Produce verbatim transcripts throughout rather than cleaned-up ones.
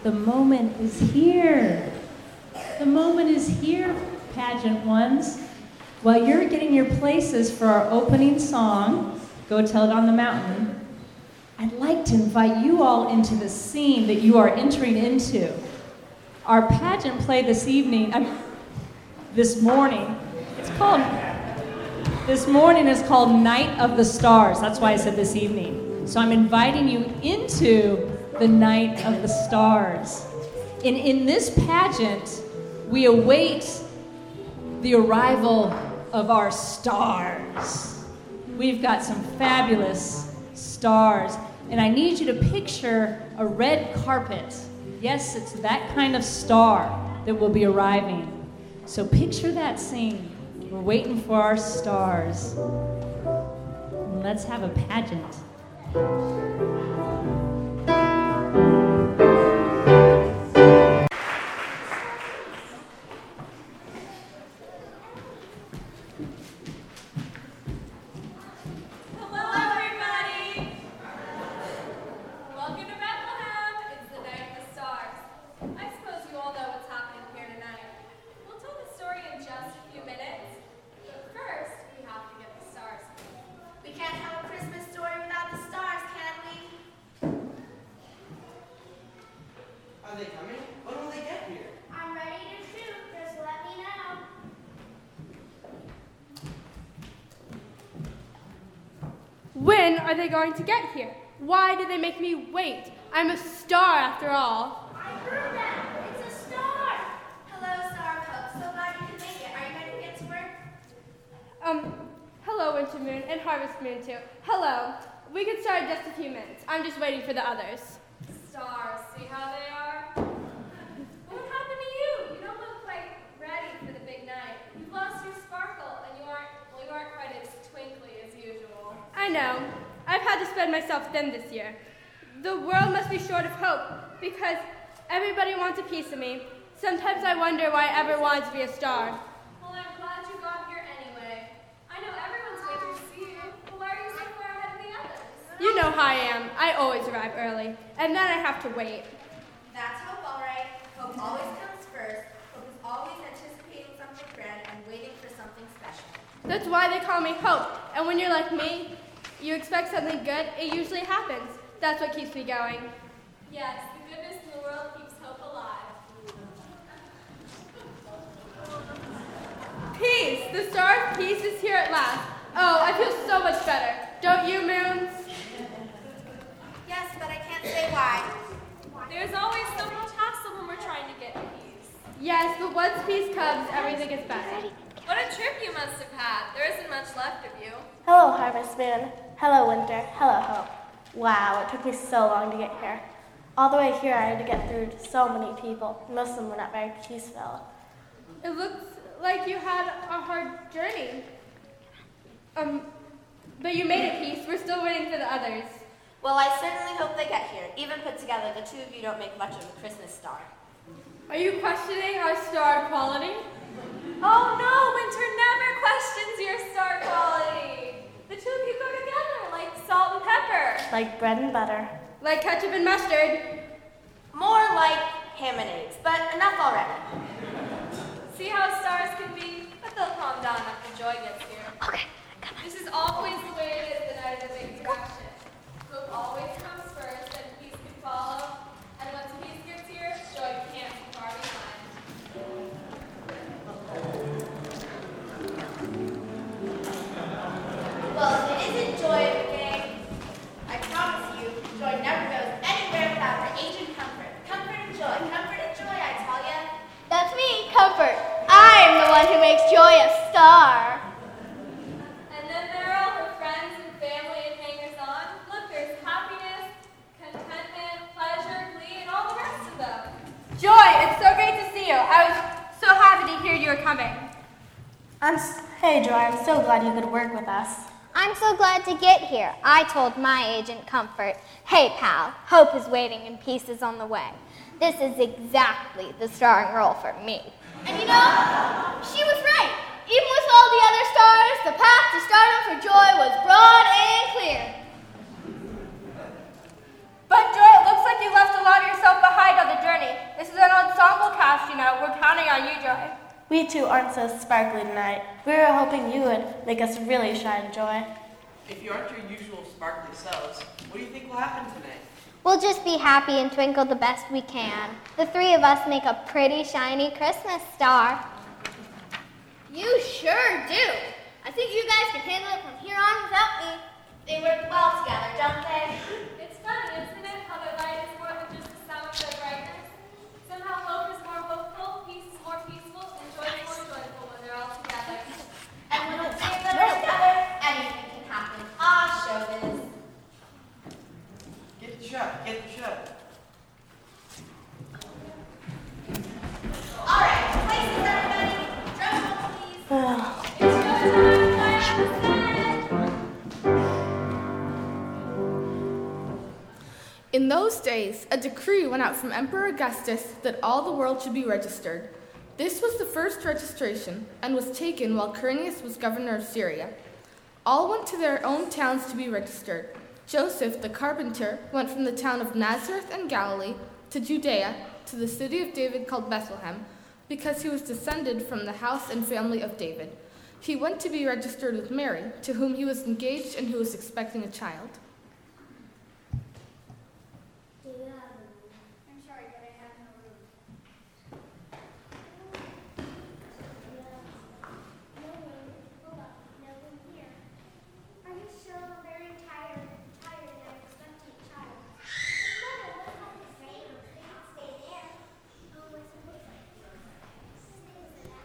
The moment is here. The moment is here, pageant ones. While you're getting your places for our opening song, Go Tell It on the Mountain, I'd like to invite you all into the scene that you are entering into. Our pageant play this evening, I mean, this morning, it's called, this morning is called Night of the Stars. That's why I said this evening. So I'm inviting you into the Night of the Stars. And in this pageant, we await the arrival of our stars. We've got some fabulous stars. And I need you to picture a red carpet. Yes, it's that kind of star that will be arriving. So picture that scene. We're waiting for our stars. And let's have a pageant. When are they going to get here? Why did they make me wait? I'm a star after all. I heard that. It's a star. Hello, Star of Hope. So glad you could make it. Are you ready to get to work? Um, hello, Winter Moon, and Harvest Moon, too. Hello. We could start in just a few minutes. I'm just waiting for the others. Stars, see how they are? What happened to you? You don't look quite ready for the big night. You've lost your sparkle, and you aren't, well, you aren't quite as twinkly as usual. I know. I've had to spread myself thin this year. The world must be short of hope, because everybody wants a piece of me. Sometimes I wonder why I ever wanted to be a star. Well, I'm glad you got here anyway. I know everyone's waiting to see you, but why are you so far ahead of the others? You know how I am. I always arrive early, and then I have to wait. That's hope, all right. Hope always comes first. Hope is always anticipating something grand and waiting for something special. That's why they call me Hope. And when you're like me, you expect something good, it usually happens. That's what keeps me going. Yes, the goodness in the world keeps hope alive. Peace! The star of peace is here at last. Oh, I feel so much better. Don't you, Moons? Yes, but I can't say why. There's always so much hassle when we're trying to get peace. Yes, but once peace comes, everything is better. What a trip you must have had. There isn't much left of you. Hello, Harvest Moon. Hello, Winter. Hello, Hope. Wow, it took me so long to get here. All the way here, I had to get through to so many people. Most of them were not very peaceful. It looks like you had a hard journey. Um, but you made it, Peace. We're still waiting for the others. Well, I certainly hope they get here. Even put together, the two of you don't make much of a Christmas star. Are you questioning our star quality? Oh no, Winter never questions your star quality. The two of you go together like salt and pepper. Like bread and butter. Like ketchup and mustard. More like ham and eggs, but enough already. See how stars can be? But they'll calm down after Joy gets here. Okay, come on. This is always the way it is the night of the big interaction. Hope always comes first, and peace can follow. And once peace gets here, Joy can't be far behind. Well, if it isn't Joy of the gang, I promise you, Joy never goes anywhere without her ancient comfort. Comfort and joy, comfort and joy, I tell ya. That's me, Comfort. I am the one who makes Joy a star. And then there are all her friends and family and hangers-on. Look, there's happiness, contentment, pleasure, glee, and all the rest of them. Joy, it's so great to see you. I was so happy to hear you were coming. I'm s- hey, Joy, I'm so glad you could work with us. I'm so glad to get here. I told my agent Comfort, hey pal, Hope is waiting and Peace is on the way. This is exactly the starring role for me. And you know, she was right. Even with all the other stars, the path to stardom for Joy was broad and clear. But Joy, it looks like you left a lot of yourself behind on the journey. This is an ensemble cast, you know. We're counting on you, Joy. We too aren't so sparkly tonight. We were hoping you would make us really shine, Joy. If you aren't your usual sparkly selves, what do you think will happen tonight? We'll just be happy and twinkle the best we can. The three of us make a pretty shiny Christmas star. You sure do. I think you guys can handle it from here on without me. They work well together, don't they? It's funny, isn't it, how their light is more than just the sum of their brightness? Somehow hope is more hopeful, peace is more peaceful, and joy is more joyful when they're all together. And when the three of them are together, anything can happen. Ah, showbiz. Get the shut, get the shut. All right, places, everybody. Drum roll, please. In those days, a decree went out from Emperor Augustus that all the world should be registered. This was the first registration and was taken while Quirinius was governor of Syria. All went to their own towns to be registered. Joseph, the carpenter, went from the town of Nazareth in Galilee to Judea, to the city of David called Bethlehem, because he was descended from the house and family of David. He went to be registered with Mary, to whom he was engaged and who was expecting a child. I'm sorry, but I have no room. No room. Hold up. No room here. Are you sure? I'm very tired. Tired and I'm expecting a child. Mother, what's up with Sam? They can't stay there. Oh, what's the boyfriend? His name is Dad.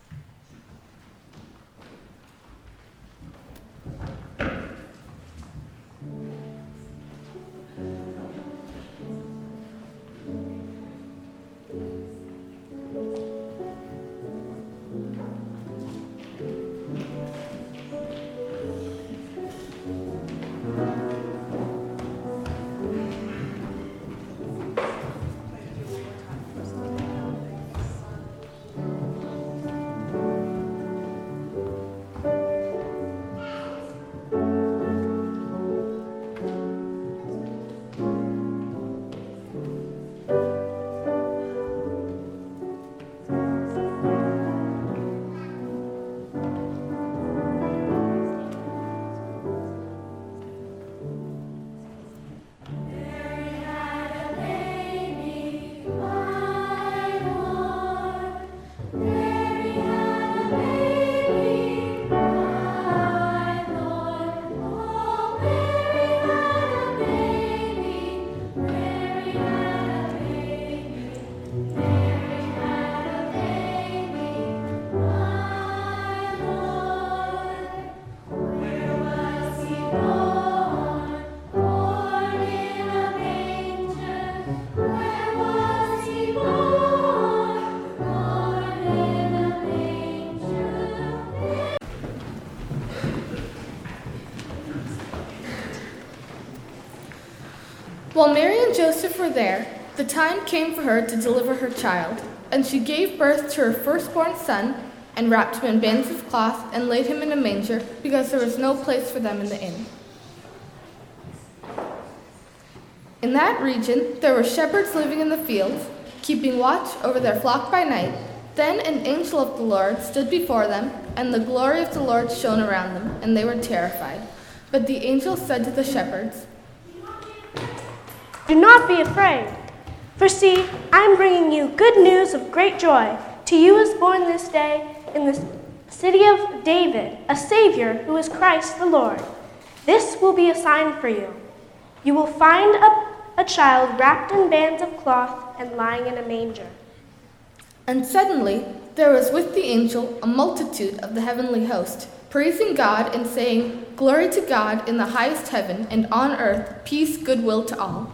While Mary and Joseph were there, the time came for her to deliver her child, and she gave birth to her firstborn son, and wrapped him in bands of cloth, and laid him in a manger, because there was no place for them in the inn. In that region there were shepherds living in the fields, keeping watch over their flock by night. Then an angel of the Lord stood before them, and the glory of the Lord shone around them, and they were terrified. But the angel said to the shepherds, "Do not be afraid, for see, I am bringing you good news of great joy. To you is born this day in the city of David a Savior who is Christ the Lord. This will be a sign for you. You will find a, a child wrapped in bands of cloth and lying in a manger." And suddenly there was with the angel a multitude of the heavenly host, praising God and saying, "Glory to God in the highest heaven, and on earth peace, goodwill to all."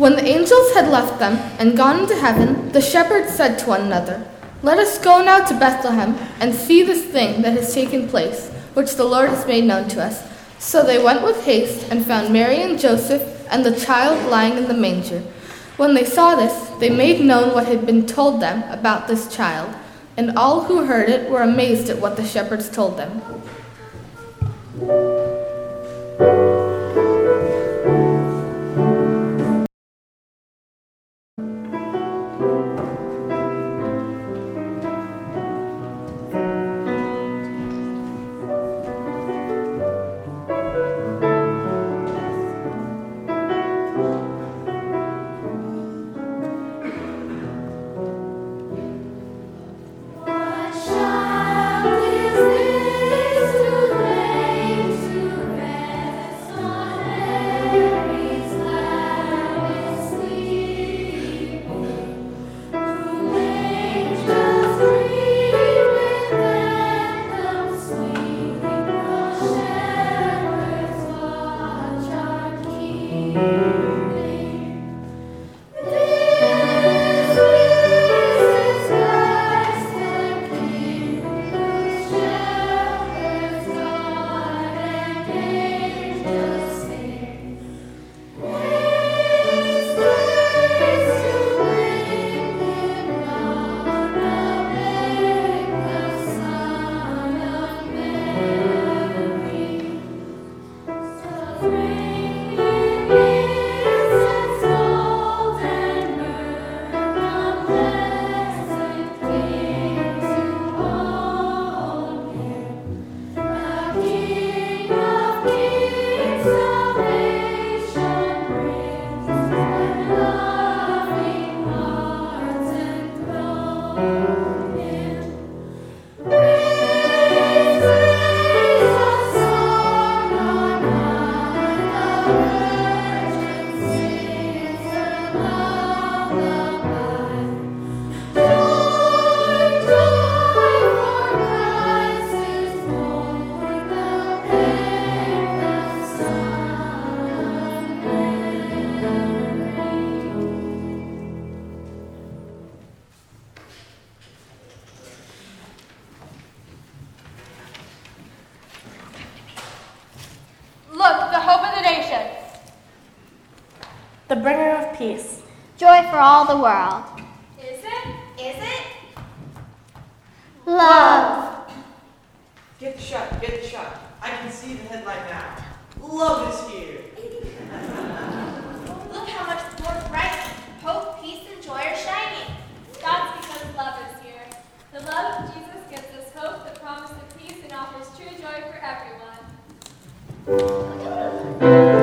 When the angels had left them and gone into heaven, the shepherds said to one another, "Let us go now to Bethlehem and see this thing that has taken place, which the Lord has made known to us." So they went with haste and found Mary and Joseph and the child lying in the manger. When they saw this, they made known what had been told them about this child, and all who heard it were amazed at what the shepherds told them. the bringer of peace. Joy for all the world. Is it? Is it? Love. Get shut, get shut. I can see the headlight now. Love is here. Look how much more bright hope, peace, and joy are shining. That's because love is here. The love of Jesus gives us hope that promises peace and offers true joy for everyone.